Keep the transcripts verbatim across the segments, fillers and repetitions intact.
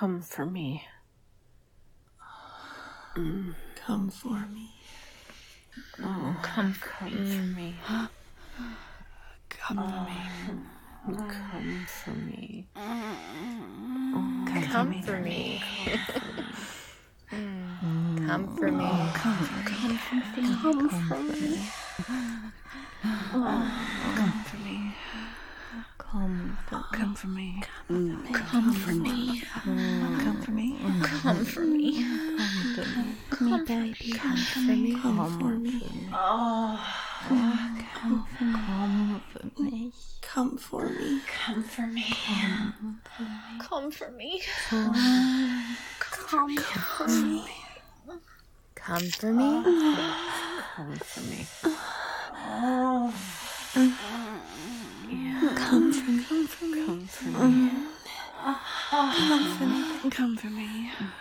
Come for me. Mm. Come for me. Oh, come, come for me. Come for me. Come for me. Oh, Come, come for me. Come for me. Come for me. Come for me. Come for me. Come for me. Come for Come for me. Come for me. Come for me. Come for me. Me, baby. Come for me. Come for me. Oh, Come for me. come for me. Come for me. Come for me. Come for me. Come for me. Come for me. Oh. Come for me. Come for me. Come for me. Come for me.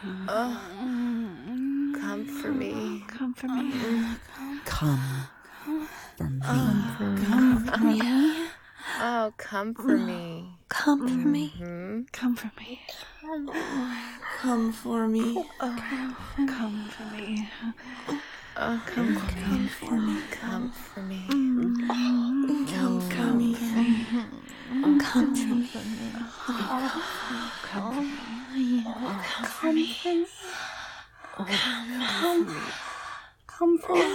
Come for me. Come for me. Come for me. Come for me. Oh, come for me. Come for me. Hmm? Come for me. Come for me. Come for me. Oh, Come for me. For me. come for me. Come for me. Come for me. Come for me. Come for me. Come for me.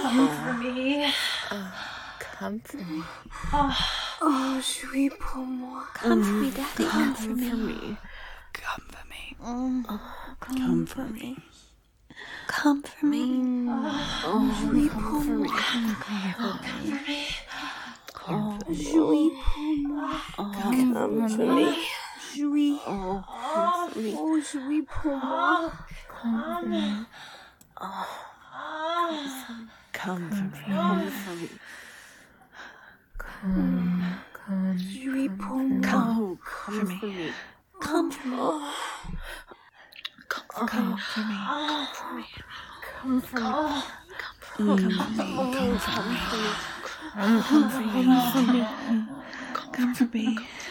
Come for me. Oh, chérie, pour moi. Come for me, Daddy. Come for me. Come for me. Come for me. Come for me. Oh, chérie, pour moi. Oh, chérie, pour moi. Come for me. Chérie. Oh, chérie, pour moi. Come for me. Come for me. Chérie, pour moi. Come for me. Come for me. Come for me. Come for me. Come for me. Come for me. Come for me. Come for me.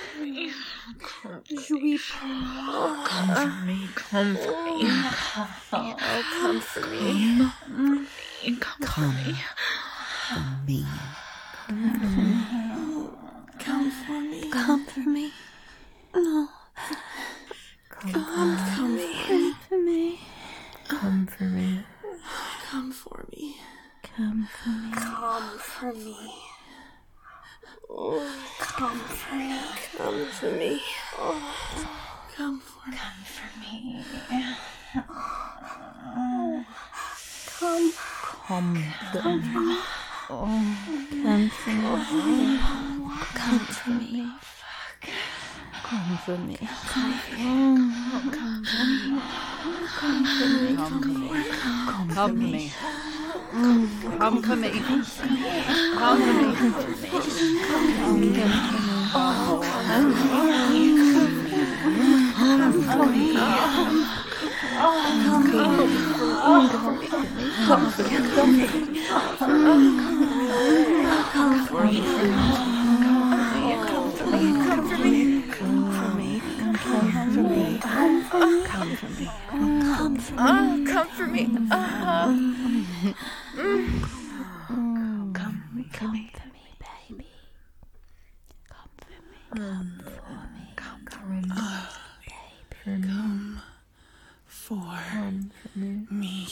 Chérie, pour moi. Come for me. Come for me. Oh, come for me. Come for Come me. for me. Come for me. Come for me. No. Come Come for me. For me. Come for me. Come for me. Come for me. Come for me. Come for me. Come for me. Come for me. Come. Come for me. Come for me. Come for me. Come for me. Come for me. Come for me. Come for me. Oh, come for me. Oh, Come for me. baby. Come for me. Come for me. for me. For me.